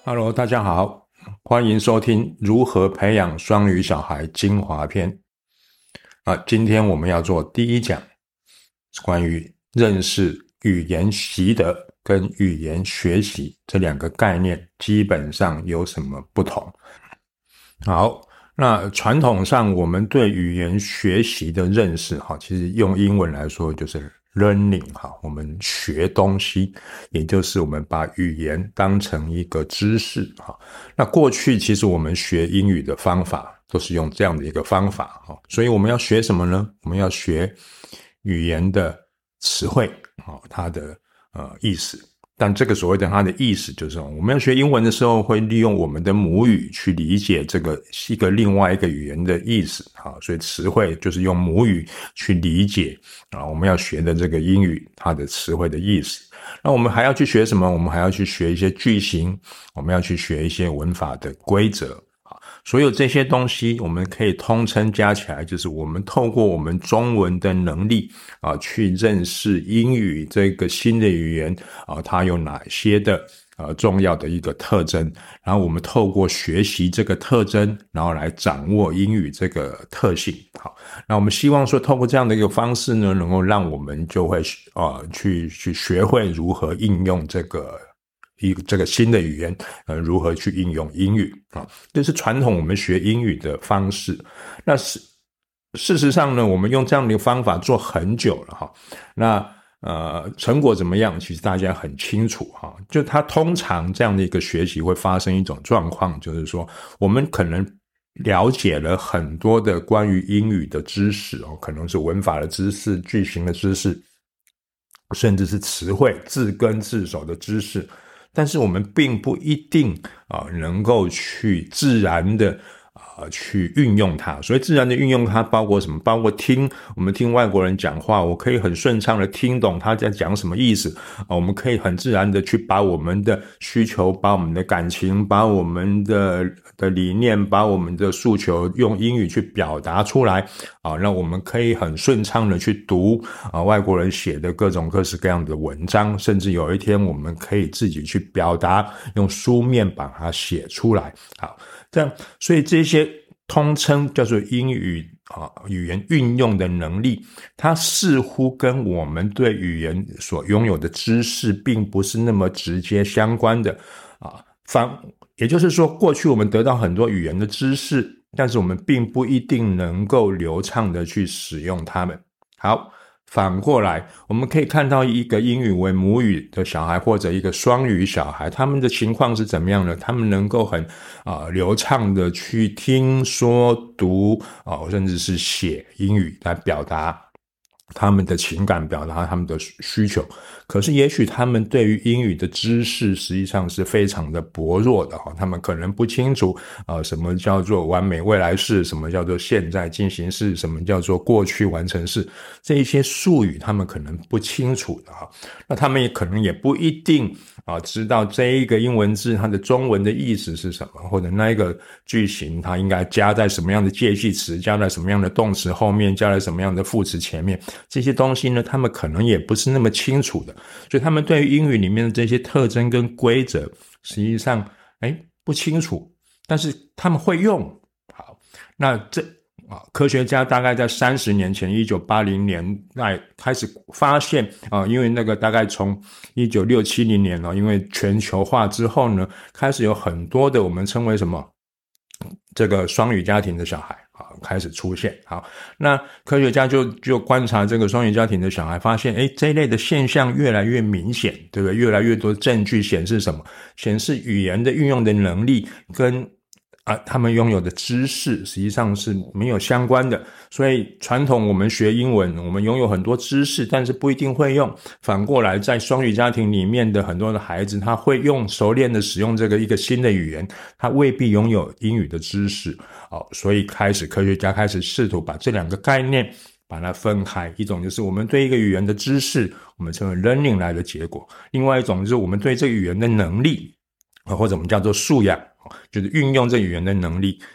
Hello，大家好，欢迎收听如何培养双语小孩精华篇。今天我们要做第一讲，是关于认识语言习得跟语言学习这两个概念基本上有什么不同。好，那传统上我们对语言学习的认识，其实用英文来说就是 learning， 我们学东西，也就是我们把语言当成一个知识。那过去其实我们学英语的方法都是用这样的一个方法，所以我们要学什么呢？我们要学语言的词汇，它的意思。但这个所谓的它的意思就是我们要学英文的时候会利用我们的母语去理解这个一个另外一个语言的意思，所以词汇就是用母语去理解我们要学的这个英语它的词汇的意思。那我们还要去学什么？我们还要去学一些句型，我们要去学一些文法的规则。所有这些东西我们可以通称加起来，就是我们透过我们中文的能力去认识英语这个新的语言它有哪些的重要的一个特征，然后我们透过学习这个特征，然后来掌握英语这个特性。好，那我们希望说透过这样的一个方式呢，能够让我们就会去学会如何应用这个新的语言，如何去应用英语这是传统我们学英语的方式。那事实上呢，我们用这样的一个方法做很久了那成果怎么样？其实大家很清楚就它通常这样的一个学习会发生一种状况，就是说我们可能了解了很多的关于英语的知识可能是文法的知识、句型的知识，甚至是词汇、字根字首的知识。但是我们并不一定能够去自然的去运用它。所以自然的运用它包括什么？包括我们听外国人讲话，我可以很顺畅的听懂他在讲什么意思我们可以很自然的去把我们的需求、把我们的感情、把我们的理念、把我们的诉求用英语去表达出来那我们可以很顺畅的去读外国人写的各种各式各样的文章，甚至有一天我们可以自己去表达，用书面把它写出来。好，这样，所以这些通称叫做英语语言运用的能力，它似乎跟我们对语言所拥有的知识并不是那么直接相关的也就是说，过去我们得到很多语言的知识，但是我们并不一定能够流畅的去使用它们。好，反过来我们可以看到一个英语为母语的小孩或者一个双语小孩，他们的情况是怎么样呢？他们能够很流畅的去听说读甚至是写英语来表达他们的情感，表达他们的需求。可是也许他们对于英语的知识实际上是非常的薄弱的他们可能不清楚什么叫做完美未来式，什么叫做现在进行式，什么叫做过去完成式，这一些术语他们可能不清楚的那他们也可能也不一定知道这一个英文字它的中文的意思是什么，或者那一个句型它应该加在什么样的介系词，加在什么样的动词后面，加在什么样的副词前面，这些东西呢他们可能也不是那么清楚的。所以他们对于英语里面的这些特征跟规则实际上不清楚，但是他们会用。好，那科学家大概在30年前1980年代开始发现因为那个大概从1960、70年因为全球化之后呢，开始有很多的我们称为什么这个双语家庭的小孩开始出现。好，那科学家就观察这个双语家庭的小孩，发现这一类的现象越来越明显，对不对？越来越多证据显示什么？显示语言的运用的能力跟他们拥有的知识实际上是没有相关的。所以传统我们学英文，我们拥有很多知识，但是不一定会用。反过来在双语家庭里面的很多的孩子，他会熟练的使用这个一个新的语言，他未必拥有英语的知识所以科学家开始试图把这两个概念把它分开。一种就是我们对一个语言的知识，我们称为 learning 来的结果；另外一种就是我们对这个语言的能力或者我们叫做素养，就是运用这语言的能力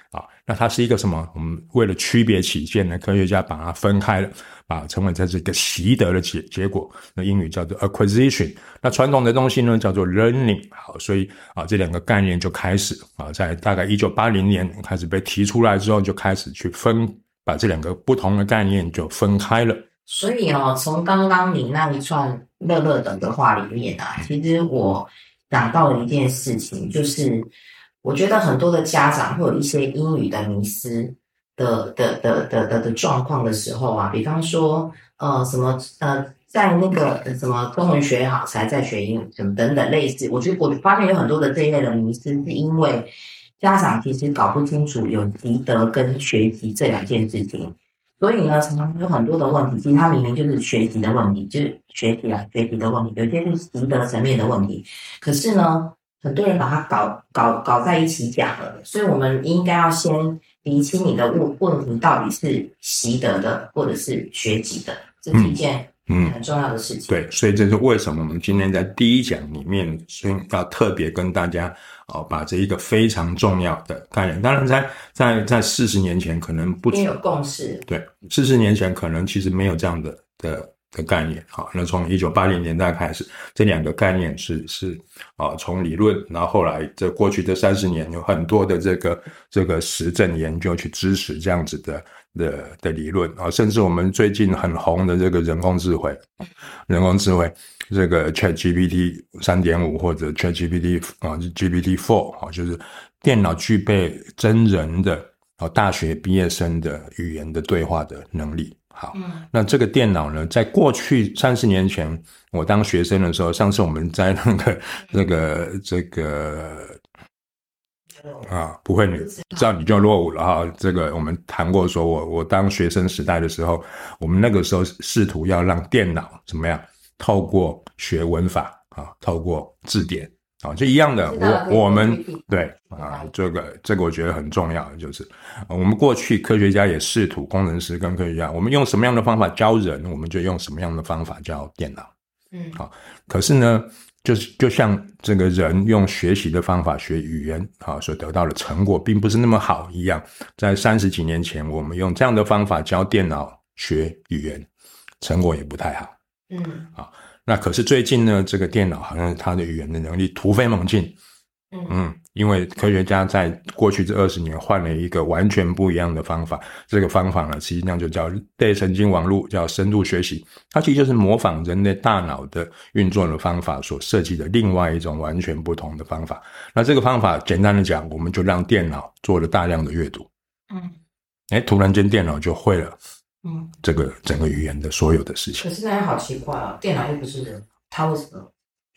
那它是一个什么？我们为了区别起见呢，科学家把它分开了，把它称为这是一个习得的结果。那英语叫做 acquisition。那传统的东西呢叫做 learning。好，所以这两个概念就开始在大概1980年开始被提出来之后，就开始去把这两个不同的概念就分开了。 所以从刚刚你那一串乐乐等的话里面其实我想到了一件事情，就是我觉得很多的家长会有一些英语的迷思的状况的时候比方说在那个什么中文学好才在学英语什么等等类似，我发现有很多的这一类的迷思是因为家长其实搞不清楚有习得跟学习这两件事情。所以呢，常常有很多的问题，其实它明明就是学习的问题，就是学习的问题，有些是习得层面的问题。可是呢，很多人把它搞在一起讲了，所以我们应该要先厘清你的问题到底是习得的，或者是学习的，这是一件很重要的事情。 对，所以这是为什么我们今天在第一讲里面，所以要特别跟大家把这一个非常重要的概念，当然在40年前可能不有共识。 对，40年前可能其实没有这样的概念。好，那从1980年代开始，这两个概念是从理论，然后后来过去这30年有很多的这个实证研究去支持这样子的理论甚至我们最近很红的这个人工智慧，这个 ChatGPT 3.5 或者 ChatGPT GPT-4 就是电脑具备真人的大学毕业生的语言的对话的能力。好，那这个电脑呢，在过去30年前我当学生的时候，上次我们在不会你知道你就落伍了这个我们谈过说我当学生时代的时候，我们那个时候试图要让电脑怎么样透过学文法透过字典就一样的，我们对这个我觉得很重要，就是我们过去科学家也试图，工程师跟科学家，我们用什么样的方法教人，我们就用什么样的方法教电脑。可是呢，就像这个人用学习的方法学语言所得到的成果并不是那么好一样，在30几年前，我们用这样的方法教电脑学语言，成果也不太好。那可是最近呢，这个电脑好像它的语言的能力突飞猛进。因为科学家在过去这20年换了一个完全不一样的方法，这个方法呢，实际上就叫类神经网络，叫深度学习。它其实就是模仿人类大脑的运作的方法所设计的另外一种完全不同的方法。那这个方法简单的讲，我们就让电脑做了大量的阅读。突然间电脑就会了。这个整个语言的所有的事情。 可是那样好奇怪电脑又不是人，它为什么？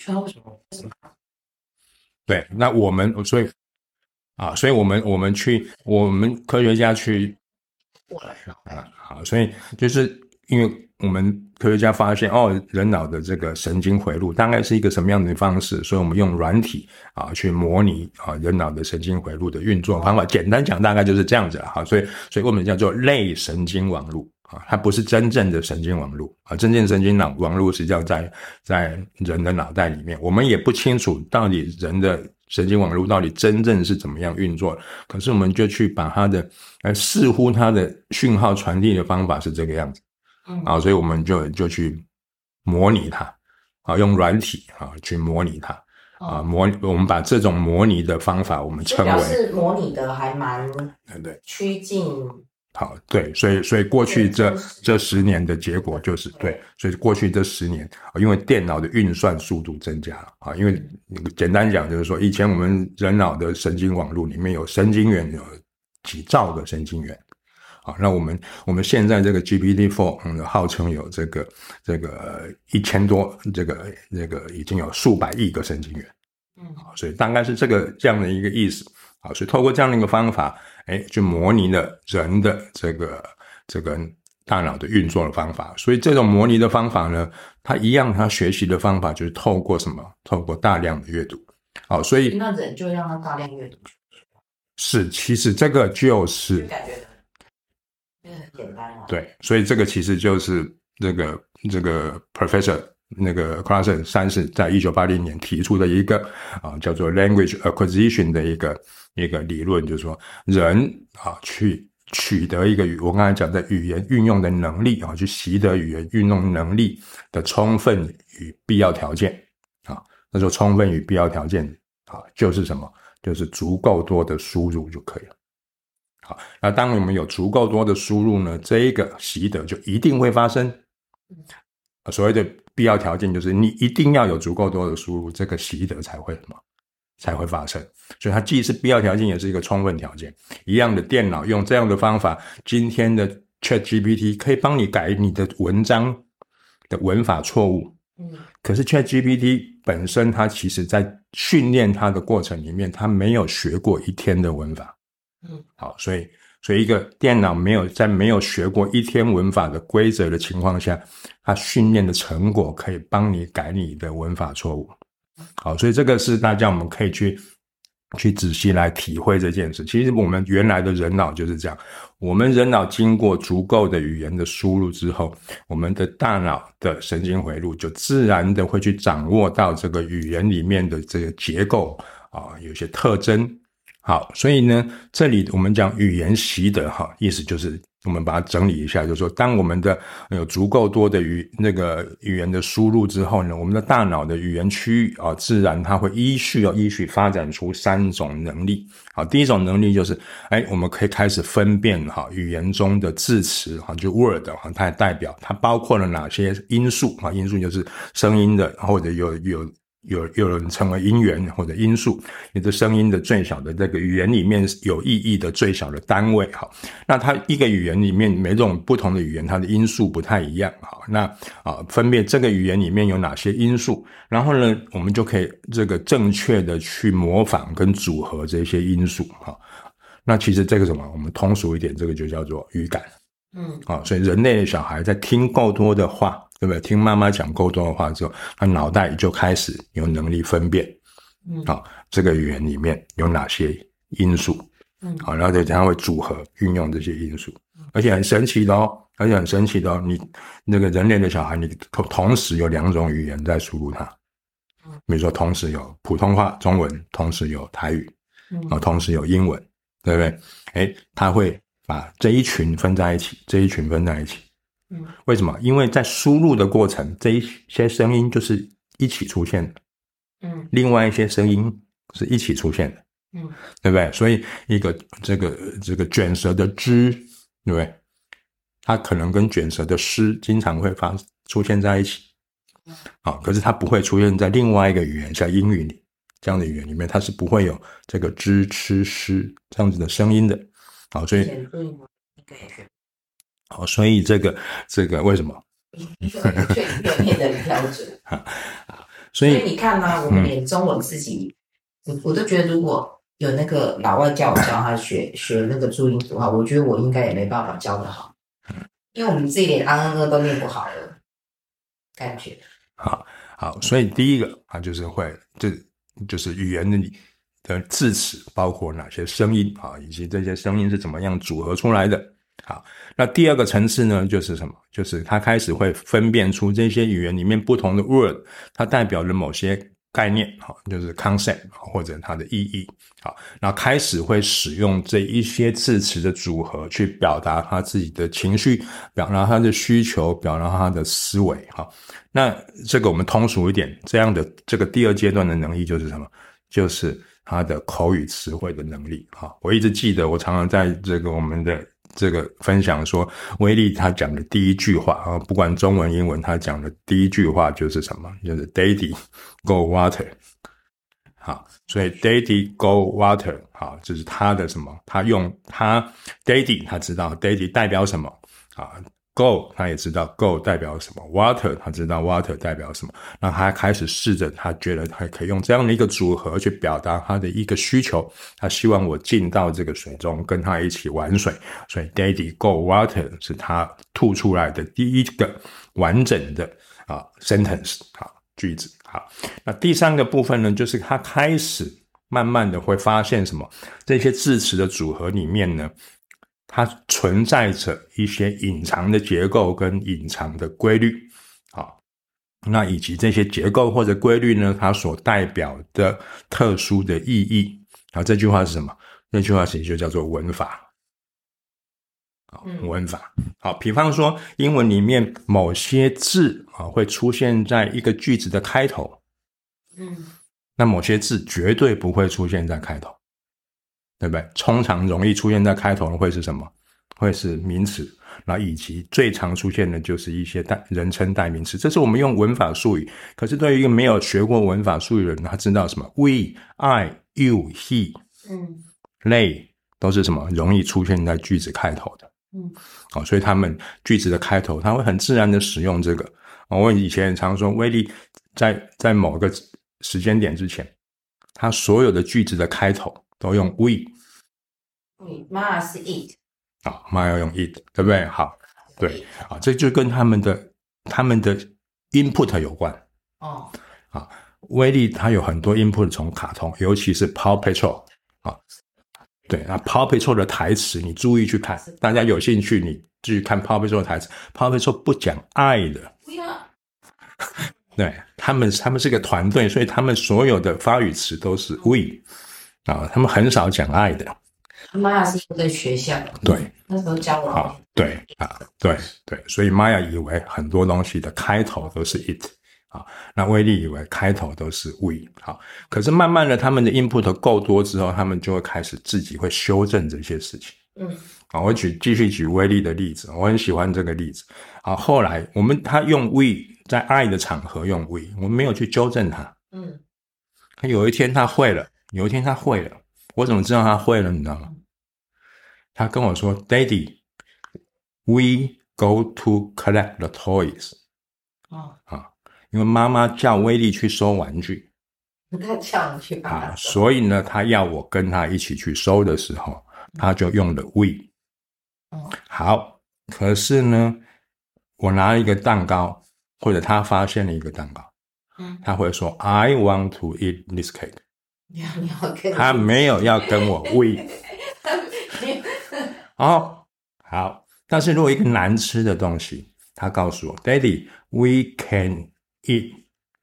对，那我们所以我们科学家去所以就是因为我们科学家发现人脑的这个神经回路大概是一个什么样的方式，所以我们用软体去模拟人脑的神经回路的运作方法。简单讲大概就是这样子所以我们叫做类神经网路它不是真正的神经网路真正神经网路实际上在人的脑袋里面，我们也不清楚到底人的神经网路到底真正是怎么样运作的，可是我们就去把它的似乎它的讯号传递的方法是这个样子所以我们就去模拟它用软体去模拟它我们把这种模拟的方法我们称为， 表示模拟的还蛮趋近。 好，对，所以过去这10年的结果就是对，所以过去这10年因为电脑的运算速度增加了因为简单讲就是说，以前我们人脑的神经网络里面有神经元有几兆个神经元那我们现在这个 GPT-4 号称有这个1000多这个已经有数百亿个神经元所以大概是这样的一个意思所以透过这样的一个方法去模拟了人的这个大脑的运作的方法。所以这种模拟的方法呢，它一样它学习的方法就是透过什么？透过大量的阅读所以那人就让他大量阅读是，其实这个就是感觉很简单对，所以这个其实就是这个 Professor 那个 Clausen 三世在1980年提出的一个叫做 language acquisition 的一个理论，就是说人去取得一个我刚才讲的语言运用的能力去习得语言运用能力的充分与必要条件那说充分与必要条件就是什么？就是足够多的输入就可以了。好，那当我们有足够多的输入呢，这一个习得就一定会发生。所谓的必要条件就是你一定要有足够多的输入，这个习得才会发生。所以它既是必要条件，也是一个充分条件。一样的电脑用这样的方法，今天的 ChatGPT 可以帮你改你的文章的文法错误。可是 ChatGPT 本身它其实在训练它的过程里面，它没有学过一天的文法。好，所以一个电脑没有学过一天文法的规则的情况下，它训练的成果可以帮你改你的文法错误。好，所以这个是大家我们可以去仔细来体会这件事。其实我们原来的人脑就是这样，我们人脑经过足够的语言的输入之后，我们的大脑的神经回路就自然的会去掌握到这个语言里面的这个结构有些特征。好，所以呢，这里我们讲语言习得意思就是我们把它整理一下，就是说当我们的有足够多的语言的输入之后呢，我们的大脑的语言区域自然它会依序发展出3种能力。好，第一种能力就是我们可以开始分辨语言中的字词就 word 它代表它包括了哪些因素因素就是声音的，或者有人称为音源或者音素，你的声音的最小的这个语言里面有意义的最小的单位。好，那它一个语言里面每种不同的语言它的因素不太一样。好，那分别这个语言里面有哪些因素，然后呢我们就可以这个正确的去模仿跟组合这些因素。好，那其实这个什么我们通俗一点，这个就叫做语感。所以人类的小孩在听够多的话，对不对？听妈妈讲够多的话之后，他脑袋就开始有能力分辨这个语言里面有哪些因素。好，然后就他会组合运用这些因素。而且很神奇的你那个人类的小孩，你同时有2种语言在输入它。比如说同时有普通话中文，同时有台语同时有英文，对不对？他会把这一群分在一起，这一群分在一起。为什么？因为在输入的过程，这一些声音就是一起出现的。另外一些声音是一起出现的。对不对？所以一个这个卷舌的之，对不对？它可能跟卷舌的诗经常会出现在一起。可是它不会出现在另外一个语言，像英语里这样的语言里面，它是不会有这个之、吃、诗这样子的声音的。好，所以所以这个为什么？ 一个最片面的标准。 所以你看我们连中文自己，我都觉得如果有那个老外叫我教他学那个注音符号，我觉得我应该也没办法教得好，因为我们自己连都念不好了，感觉。 好，所以第一个它就是就是语言的字词包括哪些声音以及这些声音是怎么样组合出来的。好，那第二个层次呢，就是什么？就是它开始会分辨出这些语言里面不同的 word， 它代表了某些概念，就是 concept 或者它的意义。好，然后开始会使用这一些字词的组合去表达他自己的情绪，表达他的需求，表达他的思维。好，那这个我们通俗一点，这样的这个第2阶段的能力就是什么？就是他的口语词汇的能力。我一直记得，我常常在这个我们的这个分享说，威力他讲的第一句话不管中文英文，他讲的第一句话就是什么？就是 Daddy go water。 好，所以 Daddy go water 好，这是他的什么？他 Daddy 他知道 Daddy 代表什么Go 他也知道 Go 代表什么， Water 他知道 Water 代表什么。那他开始试着，他觉得他可以用这样的一个组合去表达他的一个需求，他希望我进到这个水中跟他一起玩水，所以 Daddy Go Water 是他吐出来的第一个完整的sentence 句子。好，那第3个部分呢，就是他开始慢慢的会发现什么？这些字词的组合里面呢，它存在着一些隐藏的结构跟隐藏的规律。好， 那以及这些结构或者规律呢，它所代表的特殊的意义。好，这句话是什么？这句话其实就叫做文法。文法。好，比方说英文里面某些字会出现在一个句子的开头。那某些字绝对不会出现在开头，对不对？通常容易出现在开头的会是什么？会是名词，然后以及最常出现的就是一些人称代名词。这是我们用文法术语，可是对于一个没有学过文法术语的人，他知道什么 we, I, you, he, they 都是什么容易出现在句子开头的。所以他们句子的开头他会很自然的使用这个。我以前常说威力在某个时间点之前，他所有的句子的开头都用 we。 妈是 it。 妈要用 it， 对不对？好，对，这就跟他们的 input 有关。威力它有很多 input 从卡通，尤其是 Paw Patrol。对，那 Paw Patrol 的台词你注意去看，大家有兴趣你继续看 Paw Patrol 的台词。Paw Patrol 不讲爱的。对，他们是个团队，所以他们所有的发语词都是 we。他们很少讲爱的。 玛雅是在学校， 对， 那时候教我。 对，所以玛雅以为很多东西的开头都是 it。那威力以为开头都是 we。可是慢慢的他们的 input 够多之后，他们就会开始自己会修正这些事情。我继续举威力的例子，我很喜欢这个例子。后来他用 we， 在爱的场合用 we， 我们没有去纠正他。有一天他会了，我怎么知道他会了你知道吗？他跟我说 Daddy, we go to collect the toys。因为妈妈叫威力去收玩具， 他叫你去帮他收， 所以呢他要我跟他一起去收的时候，他就用了 we。好，可是呢我拿了一个蛋糕，或者他发现了一个蛋糕，他会说 I want to eat this cake。他没有要跟我 we。好，但是如果一个难吃的东西，他告诉我 Daddy, we can eat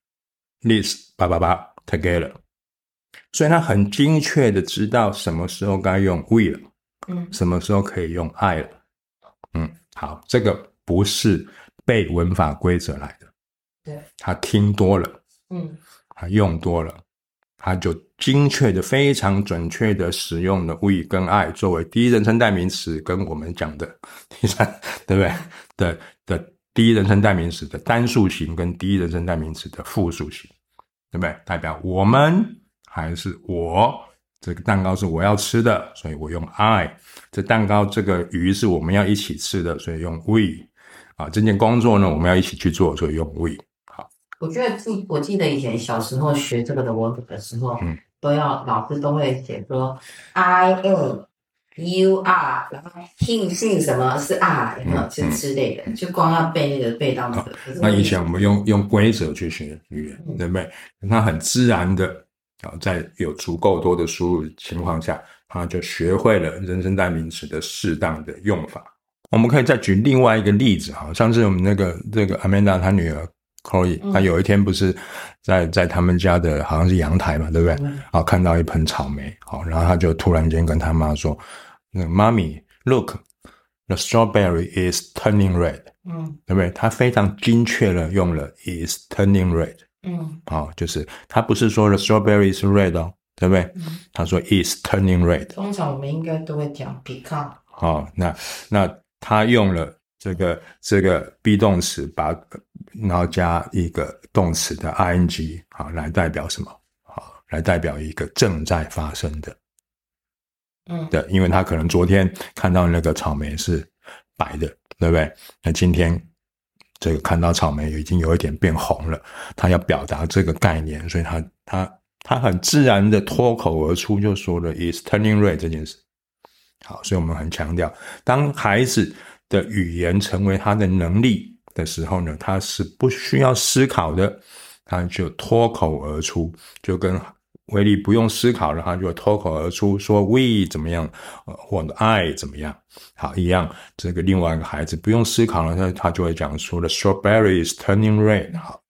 this together。 所以他很精确的知道什么时候该用 we 了，什么时候可以用 I 了。好，这个不是背文法规则来的， 对， 他听多了，他用多了，他就精确的非常准确的使用了 we 跟 I 作为第一人称代名词，跟我们讲的第三，对不对？的第一人称代名词的单数型跟第一人称代名词的复数型，对不对？代表我们还是我，这个蛋糕是我要吃的，所以我用 I。 这蛋糕这个鱼是我们要一起吃的，所以用 we。 这件工作呢我们要一起去做，所以用 we。 好， 我记得以前小时候学这个的文法的时候，老师都会写说 I am you are， 然后 he 是什么是 I， 就之类的，就光要背到那个。 那以前我们用规则去学语言，对不对？那很自然的在有足够多的输入情况下，他就学会了人称代名词的适当的用法。我们可以再举另外一个例子，上次我们这个 Amanda 她女儿 Chloe， 她有一天不是在他们家的好像是阳台嘛，对不对？看到一盆草莓，然后她就突然间跟她妈说，Mommy, look, the strawberry is turning red。 对不对？她非常精确的用了 is turning red。就是她不是说 the strawberry is red 对不对？她说 is turning red。 通常我们应该都会讲 become。 那他用了这个 be 动词，然后加一个动词的 ing， 来代表什么？来代表一个正在发生的。对，因为他可能昨天看到那个草莓是白的，对不对？那今天这个看到草莓已经有一点变红了，他要表达这个概念，所以他很自然的脱口而出就说了 is turning red 这件事。好，所以我们很强调，当孩子的语言成为他的能力的时候呢，他是不需要思考的，他就脱口而出，就跟威力不用思考了，他就脱口而出说 we 怎么样，或者 I 怎么样。好，一样，这个另外一个孩子不用思考了，他就会讲说 the strawberry is turning red。 好，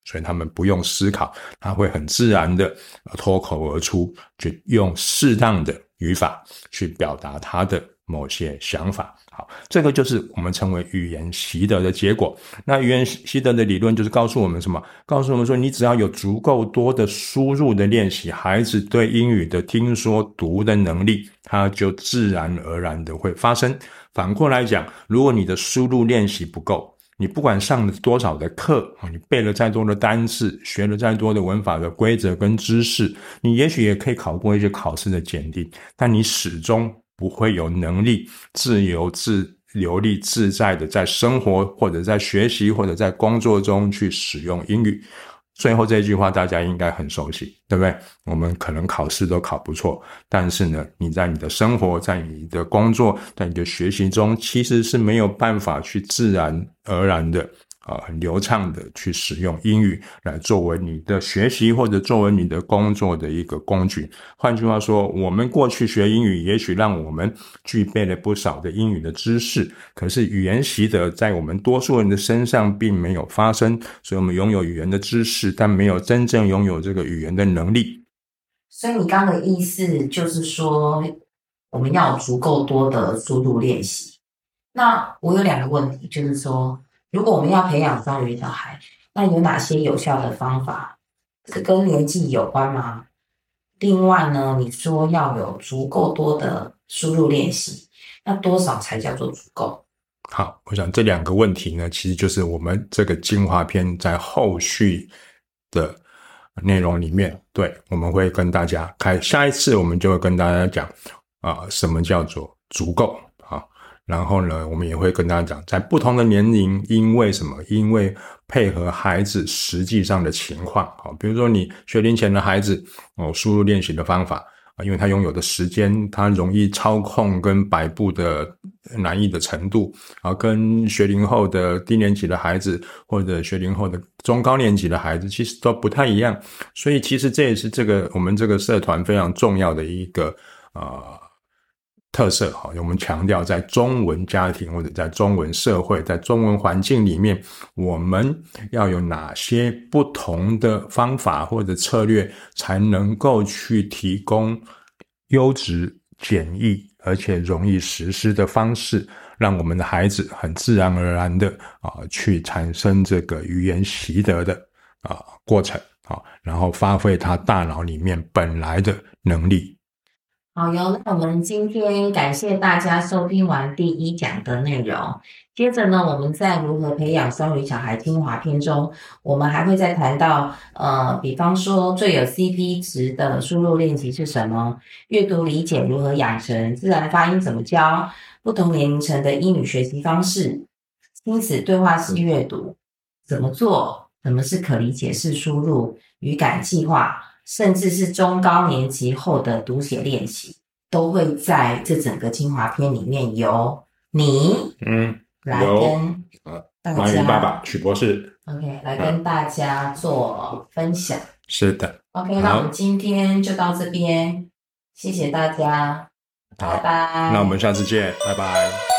所以他们不用思考，他会很自然的脱口而出，去用适当的语法去表达他的某些想法。好，这个就是我们称为语言习得的结果。那语言习得的理论就是告诉我们什么？告诉我们说，你只要有足够多的输入的练习，孩子对英语的听说读的能力，它就自然而然的会发生。反过来讲，如果你的输入练习不够，你不管上了多少的课，你背了再多的单字，学了再多的文法的规则跟知识，你也许也可以考过一些考试的检定，但你始终不会有能力自由流利自在的在生活或者在学习或者在工作中去使用英语。最后这句话大家应该很熟悉，对不对？我们可能考试都考不错，但是呢，你在你的生活，在你的工作，在你的学习中，其实是没有办法去自然而然的很流畅的去使用英语来作为你的学习或者作为你的工作的一个工具。换句话说，我们过去学英语也许让我们具备了不少的英语的知识，可是语言习得在我们多数人的身上并没有发生，所以我们拥有语言的知识，但没有真正拥有这个语言的能力。 所以你刚刚的意思就是说，我们要有足够多的输入练习。那我有2个问题，就是说，如果我们要培养双语小孩，那有哪些有效的方法？这跟年纪有关吗？另外呢，你说要有足够多的输入练习，那多少才叫做足够？ 好，我想这2个问题呢，其实就是我们这个精华篇在后续的内容里面，对，我们会跟大家下一次我们就会跟大家讲什么叫做足够。然后呢，我们也会跟大家讲，在不同的年龄，因为什么？因为配合孩子实际上的情况。比如说你学龄前的孩子，输入练习的方法，因为他拥有的时间，他容易操控跟摆布的难易的程度，跟学龄后的低年级的孩子，或者学龄后的中高年级的孩子，其实都不太一样。所以其实这也是我们这个社团非常重要的一个特色。我们强调在中文家庭或者在中文社会，在中文环境里面，我们要有哪些不同的方法或者策略，才能够去提供优质、简易而且容易实施的方式，让我们的孩子很自然而然的去产生这个语言习得的过程，然后发挥他大脑里面本来的能力。 好哟，那我们今天感谢大家收听完第1讲的内容。接着呢，我们在如何培养双语小孩精华篇中，我们还会再谈到比方说最有 CP 值的输入练习是什么，阅读理解如何养成，自然发音怎么教，不同年龄层的英语学习方式，亲子对话式阅读怎么做，什么是可理解式输入，语感计划，甚至是中高年级后的读写练习，都会在这整个精华篇里面由你来跟大家， 马云爸爸曲博士 OK 来跟大家做分享。 是的 OK， 那我们今天就到这边，谢谢大家，拜拜。 那我们下次见，拜拜。